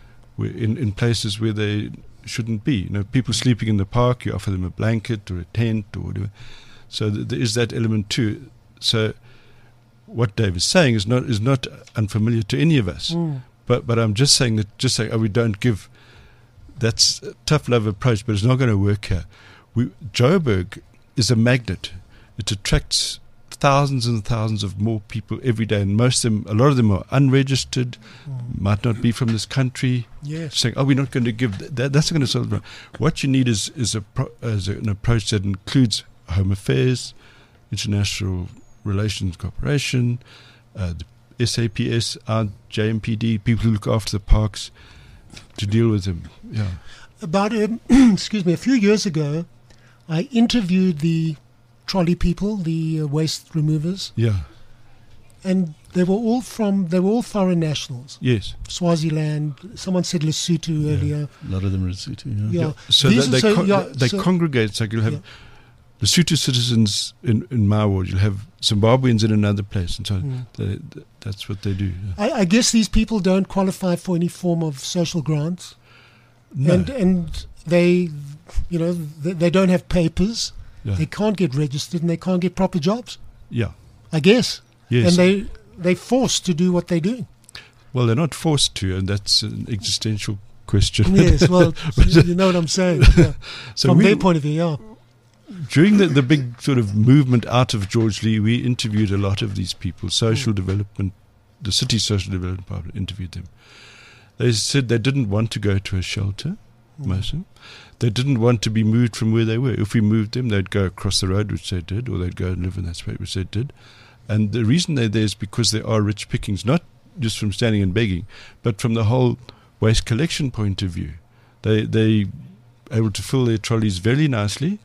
in places where they shouldn't be. People sleeping in the park, you offer them a blanket or a tent or whatever. So there is that element too. So what Dave is saying is not unfamiliar to any of us. But I'm just saying we don't give. That's a tough love approach, but it's not going to work here. Joburg is a magnet. It attracts thousands and thousands of more people every day, and a lot of them are unregistered, might not be from this country. Yes. Saying, we're not going to give that. That's not going to solve the problem. What you need is an approach that includes Home Affairs, International Relations Corporation, the SAPS, our JMPD, people who look after the parks, to deal with them. Yeah. About a few years ago, I interviewed the trolley people, the waste removers. Yeah. And they were all foreign nationals. Yes. Swaziland. Someone said Lesotho earlier. A lot of them are Lesotho. Yeah. So they congregate. So you'll have Lesotho citizens in my ward. You'll have Zimbabweans in another place, and so that's what they do. Yeah. I guess these people don't qualify for any form of social grants, and they don't have papers. Yeah. They can't get registered, and they can't get proper jobs. Yeah, I guess. Yes. And they're forced to do what they're doing. Well, they're not forced to, and that's an existential question. Yes, well, you know what I'm saying. Yeah. So from their point of view, yeah. During the big sort of movement out of George Lee, we interviewed a lot of these people. Social development, the city social development department interviewed them. They said they didn't want to go to a shelter, most of them. They didn't want to be moved from where they were. If we moved them, they'd go across the road, which they did, or they'd go and live in that space, which they did. And the reason they're there is because there are rich pickings, not just from standing and begging, but from the whole waste collection point of view. They able to fill their trolleys very nicely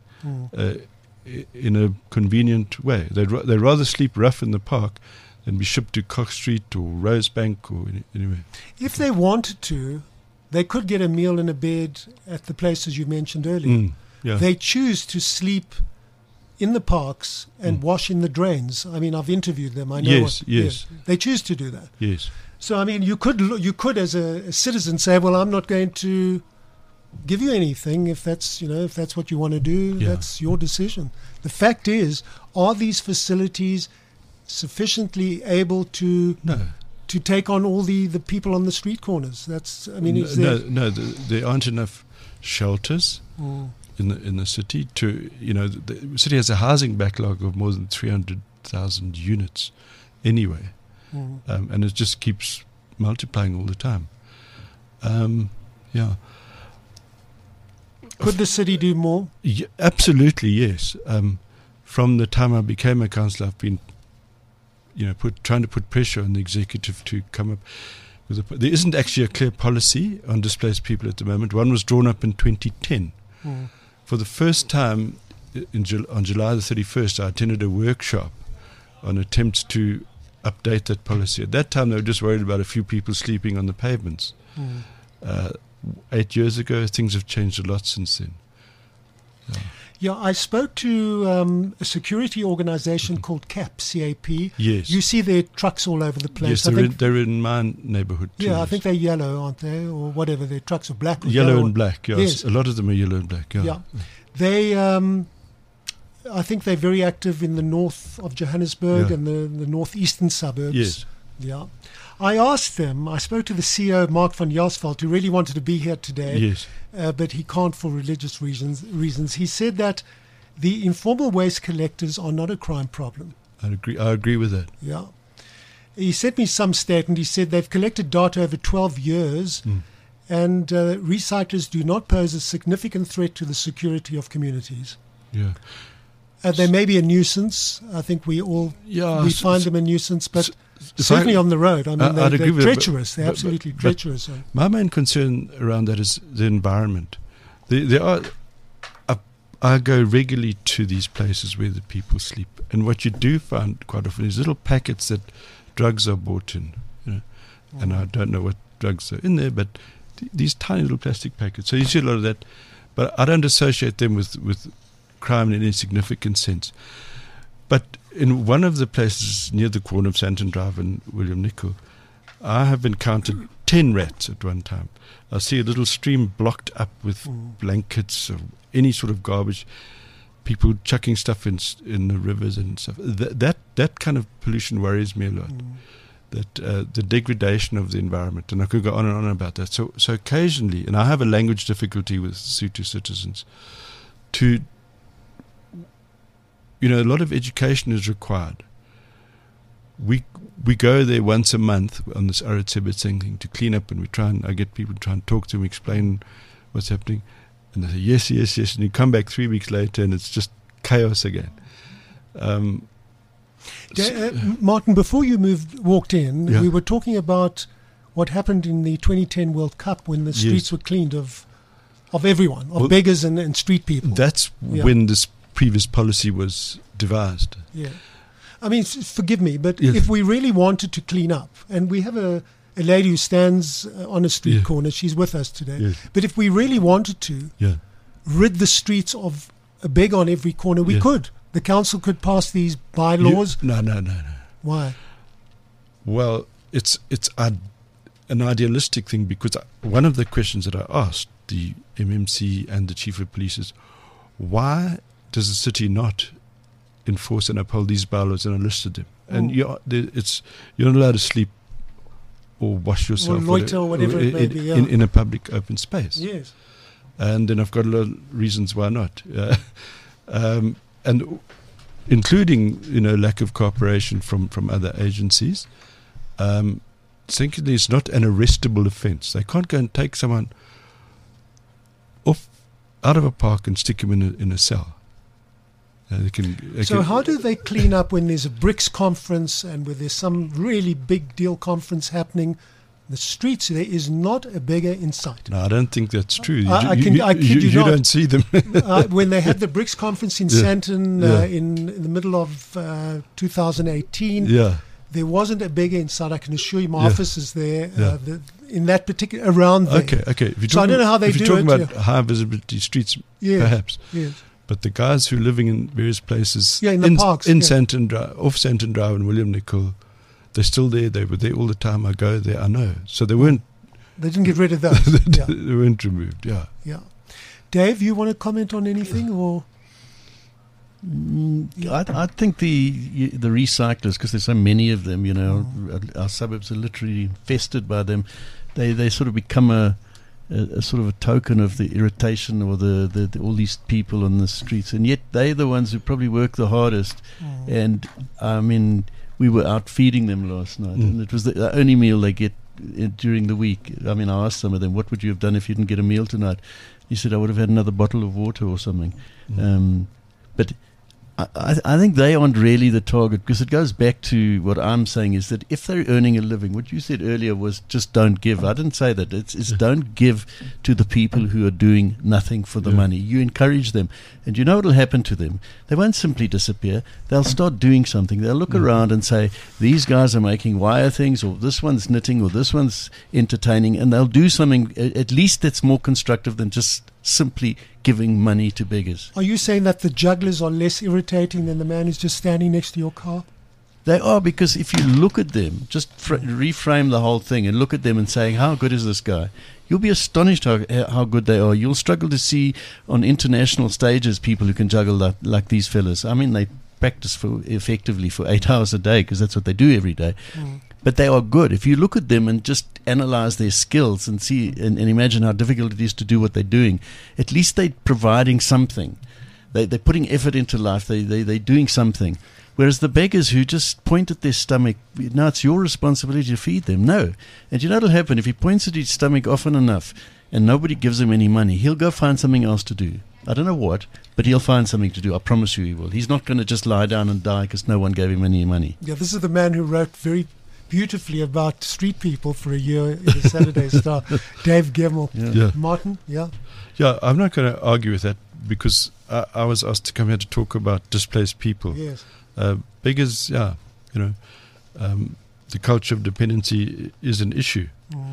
in a convenient way. They'd rather sleep rough in the park than be shipped to Cox Street or Rosebank or anywhere. If they wanted to, they could get a meal and a bed at the places you mentioned earlier. They choose to sleep in the parks and wash in the drains. I mean, I've interviewed them. I know. Yes. They choose to do that. Yes. So, I mean, you could as a citizen say, well, I'm not going to give you anything if that's what you want to do. That's your decision. The fact is, are these facilities sufficiently able to take on all the people on the street corners? There aren't enough shelters in the city to, the city has a housing backlog of more than 300,000 units anyway, and it just keeps multiplying all the time. Could the city do more? Yeah, absolutely, yes. From the time I became a councillor, I've been trying to put pressure on the executive to come up with there isn't actually a clear policy on displaced people at the moment. One was drawn up in 2010. For the first time on July the 31st, I attended a workshop on attempts to update that policy. At that time, they were just worried about a few people sleeping on the pavements. 8 years ago, things have changed a lot since then. Yeah, I spoke to a security organization called CAP, C-A-P. Yes. You see their trucks all over the place. Yes, they're in my neighborhood too. Yeah, I think they're yellow, aren't they? Or whatever, their trucks are black. Yellow and black, yes. A lot of them are yellow and black, Yeah. They, I think they're very active in the north of Johannesburg and the northeastern suburbs. Yes. Yeah. I asked them, I spoke to the CEO, Mark van Jaarsveld, who really wanted to be here today, Yes. But he can't for religious reasons. He said that the informal waste collectors are not a crime problem. I agree with that. Yeah. He sent me some statement. He said they've collected data over 12 years and recyclers do not pose a significant threat to the security of communities. Yeah. They may be a nuisance. I think we find them a nuisance, but certainly on the road. I mean, they're treacherous. They're absolutely treacherous. My main concern around that is the environment. I go regularly to these places where the people sleep, and what you do find quite often is little packets that drugs are bought in. And I don't know what drugs are in there, but these tiny little plastic packets. So you see a lot of that, but I don't associate them with crime in any significant sense. But in one of the places near the corner of Santon Drive and William Nicol, I have encountered 10 rats at one time. I see a little stream blocked up with blankets or any sort of garbage, people chucking stuff in the rivers and stuff. That kind of pollution worries me a lot. That the degradation of the environment, and I could go on and on about that. So occasionally, and I have a language difficulty with Sotho citizens, a lot of education is required. We go there once a month on this Arad Sebet thing to clean up, and I get people to try and talk to them, explain what's happening, and they say yes, and you come back 3 weeks later and it's just chaos again. Martin, before you walked in, we were talking about what happened in the 2010 World Cup when the streets were cleaned of everyone, beggars and street people. That's when this previous policy was devised. Yeah. I mean, forgive me, but if we really wanted to clean up, and we have a lady who stands on a street corner, she's with us today, but if we really wanted to rid the streets of a beggar on every corner, we could. The council could pass these bylaws. No. Why? Well, it's an idealistic thing, because one of the questions that I asked the MMC and the chief of police is, why does the city not enforce and uphold these bylaws? And I listed them. And you're not allowed to sleep or wash yourself or loiter or whatever it may be, in a public open space. Yes. And then I've got a lot of reasons why not. And including lack of cooperation from other agencies. Secondly, it's not an arrestable offence. They can't go and take someone out of a park and stick him in a cell. How do they clean up when there's a BRICS conference and where there's some really big deal conference happening? The streets, there is not a beggar in sight. No, I don't think that's true. I kid you not. You don't see them. When they had the BRICS conference in Santon in the middle of 2018, there wasn't a beggar in sight. I can assure you, my office is there in that particular, around there. Okay. So I don't know how they do it. If you're talking about high visibility streets, perhaps. Yes. But the guys who are living in various places, in the parks, Santon Drive, off Santon Drive and William Nicol, they're still there. They were there all the time. I go there. I know. So they weren't. They didn't get rid of those. They weren't removed. Yeah. Dave, you want to comment on anything, or? I think the recyclers, because there's so many of them, our suburbs are literally infested by them. They sort of become a sort of a token of the irritation or the all these people on the streets, and yet they're the ones who probably work the hardest. And I mean, we were out feeding them last night, and it was the only meal they get during the week. I mean, I asked some of them, what would you have done if you didn't get a meal tonight? He said, I would have had another bottle of water or something. But I think they aren't really the target, because it goes back to what I'm saying is that if they're earning a living, what you said earlier was just don't give. I didn't say that. It's don't give to the people who are doing nothing for the money. You encourage them. And you know what will happen to them? They won't simply disappear. They'll start doing something. They'll look around and say, these guys are making wire things, or this one's knitting, or this one's entertaining, and they'll do something at least that's more constructive than just simply giving money to beggars. Are you saying that the jugglers are less irritating than the man who's just standing next to your car? They are, because if you look at them, just reframe the whole thing and look at them and say, how good is this guy? You'll be astonished how good they are. You'll struggle to see on international stages people who can juggle like these fellas. I mean, they practice effectively for 8 hours a day, because that's what they do every day. but they are good. If you look at them and just analyze their skills and see and imagine how difficult it is to do what they're doing, at least they're providing something. They're putting effort into life. They're doing something. Whereas the beggars who just point at their stomach, now it's your responsibility to feed them. No. And you know what will happen? If he points at his stomach often enough and nobody gives him any money, he'll go find something else to do. I don't know what, but he'll find something to do. I promise you he will. He's not going to just lie down and die because no one gave him any money. Yeah, this is the man who wrote very beautifully about street people for a year in the Saturday Star, Dave Gemmell. Yeah. Martin, yeah? Yeah, I'm not going to argue with that because I was asked to come here to talk about displaced people. Yes. Beggars, yeah, the culture of dependency is an issue.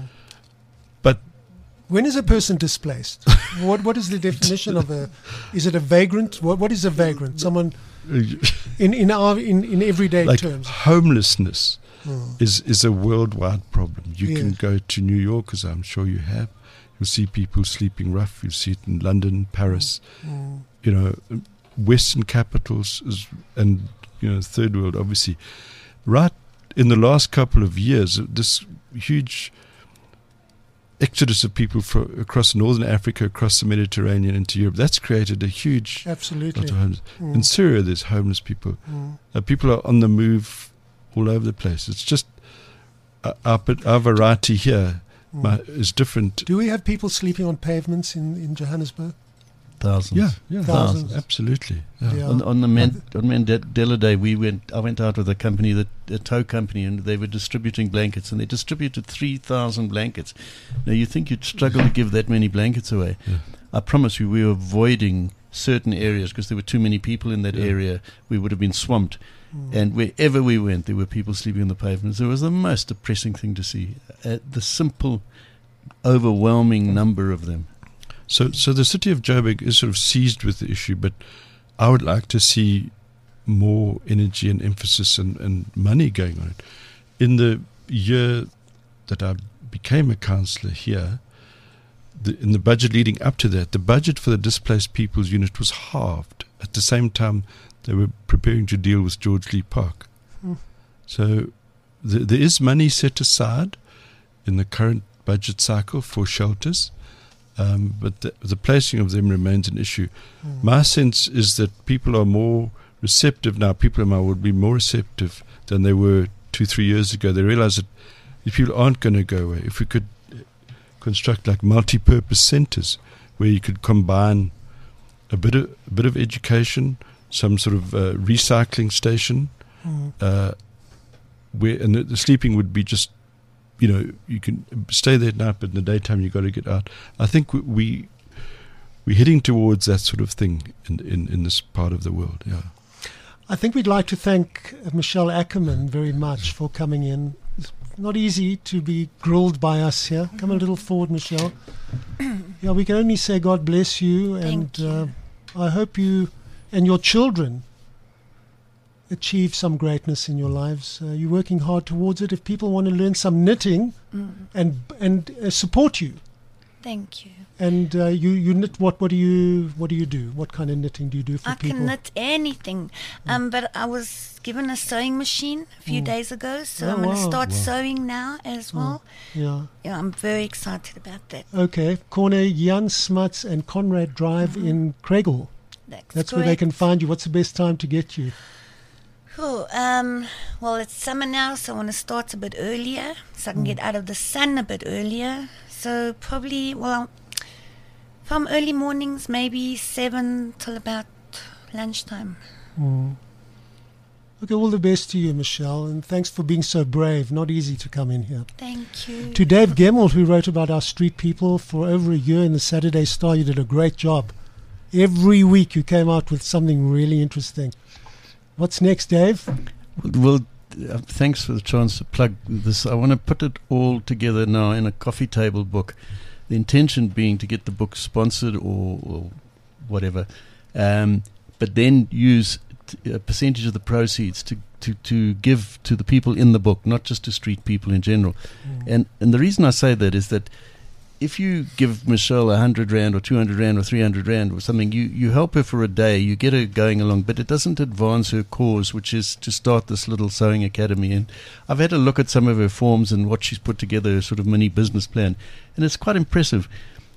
But when is a person displaced? What is the definition of is it a vagrant? What is a vagrant? Someone in everyday like terms. Homelessness is a worldwide problem. You can go to New York, as I'm sure you have. You'll see people sleeping rough. You see it in London, Paris, Western capitals, and third world, obviously. Right in the last couple of years, this huge exodus of people across Northern Africa, across the Mediterranean into Europe, that's created a huge... Absolutely. In Syria, there's homeless people. People are on the move all over the place. It's just our variety here is different. Do we have people sleeping on pavements in Johannesburg? Thousands. Yeah, thousands. Absolutely. Yeah. On Mandela Day, I went out with a company, a tow company, and they were distributing blankets, and they distributed 3,000 blankets. Now, you think you'd struggle to give that many blankets away. Yeah. I promise you, we were avoiding certain areas because there were too many people in that area. We would have been swamped. And wherever we went, there were people sleeping on the pavements. It was the most depressing thing to see. The simple, overwhelming number of them. So the city of Joburg is sort of seized with the issue, but I would like to see more energy and emphasis and money going on it. In the year that I became a councillor here, in the budget leading up to that, the budget for the Displaced People's Unit was halved. At the same time, they were preparing to deal with George Lee Park. So there is money set aside in the current budget cycle for shelters. But the placing of them remains an issue. My sense is that people are more receptive now. People in my would be more receptive than they were 2-3 years ago. They realize that if people aren't going to go away, if we could construct like multi-purpose centers where you could combine a bit of education, some sort of recycling station, where and the sleeping would be just. You can stay there at night, but in the daytime you've got to get out. I think we're heading towards that sort of thing in this part of the world. Yeah. I think we'd like to thank Michelle Ackerman very much for coming in. It's not easy to be grilled by us here. Come a little forward, Michelle. Yeah, we can only say God bless you, Thank you. I hope you and your children achieve some greatness in your lives. You're working hard towards it. If people want to learn some knitting and support you. Thank you. And you knit what do you do? What kind of knitting do you do for people? I can knit anything. But I was given a sewing machine a few days ago, so I'm going to start sewing now as well. Yeah, I'm very excited about that. Okay. Corner Jan Smuts and Conrad Drive in Craighall. That's where they can find you. What's the best time to get you? Well, it's summer now, so I want to start a bit earlier so I can get out of the sun a bit earlier. So probably, from early mornings, maybe 7 till about lunchtime. Okay, all the best to you, Michelle, and thanks for being so brave. Not easy to come in here. Thank you. To Dave Gemmell, who wrote about our street people for over a year in the Saturday Star, you did a great job. Every week you came out with something really interesting. What's next, Dave? Well, thanks for the chance to plug this. I want to put it all together now in a coffee table book. The intention being to get the book sponsored or whatever, but then use a percentage of the proceeds to give to the people in the book, not just to street people in general. And the reason I say that is that if you give Michelle 100 Rand or 200 Rand or 300 Rand or something, you help her for a day, you get her going along, but it doesn't advance her cause, which is to start this little sewing academy. And I've had a look at some of her forms and what she's put together, a sort of mini business plan, and it's quite impressive.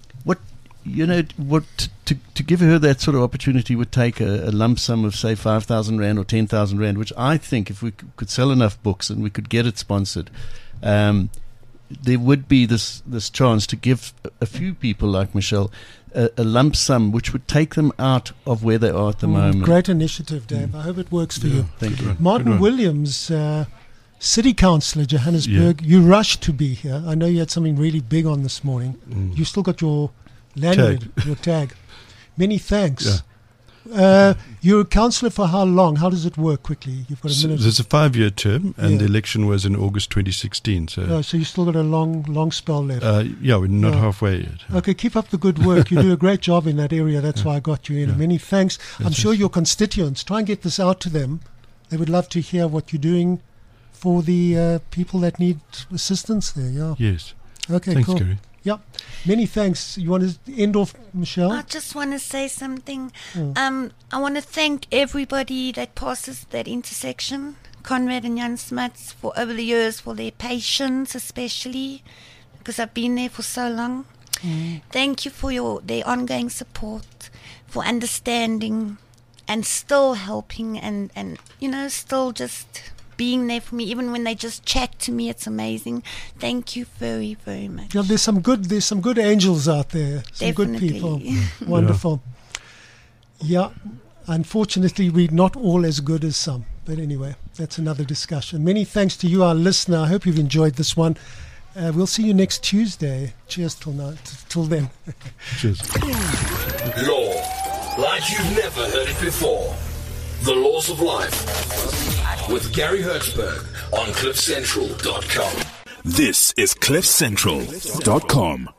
To give her that sort of opportunity would take a lump sum of, say, 5,000 Rand or 10,000 Rand, which I think if we could sell enough books and we could get it sponsored, there would be this chance to give a few people like Michelle a lump sum which would take them out of where they are at the moment. Great initiative, Dave. I hope it works for you. Thank you. Martin Williams, City Councillor, Johannesburg, you rushed to be here. I know you had something really big on this morning. You still got your lanyard, your tag. Many thanks. You're a councillor for how long? How does it work quickly? You've got a minute. There's a 5-year term, and the election was in August 2016. So you still got a long spell left. we're not halfway yet. Okay, keep up the good work. You do a great job in that area. That's why I got you in. Many thanks. I'm sure your constituents, try and get this out to them. They would love to hear what you're doing for the people that need assistance there. Yeah. Yes. Okay, thanks, cool. Gary. Yep. Many thanks. You want to end off, Michelle? I just want to say something. I want to thank everybody that passes that intersection, Conrad and Jan Smuts, for over the years, for their patience, especially because I've been there for so long. Thank you for their ongoing support, for understanding and still helping and still just being there for me, even when they just chat to me. It's amazing. Thank you very, very much. Yeah, there's some good angels out there. Some Definitely. Good people. Wonderful. Yeah. Unfortunately, we're not all as good as some. But anyway, that's another discussion. Many thanks to you, our listener. I hope you've enjoyed this one. We'll see you next Tuesday. Cheers till then. Cheers. Law, like you've never heard it before. The Laws of Life with Gary Hertzberg on CliffCentral.com. This is CliffCentral.com.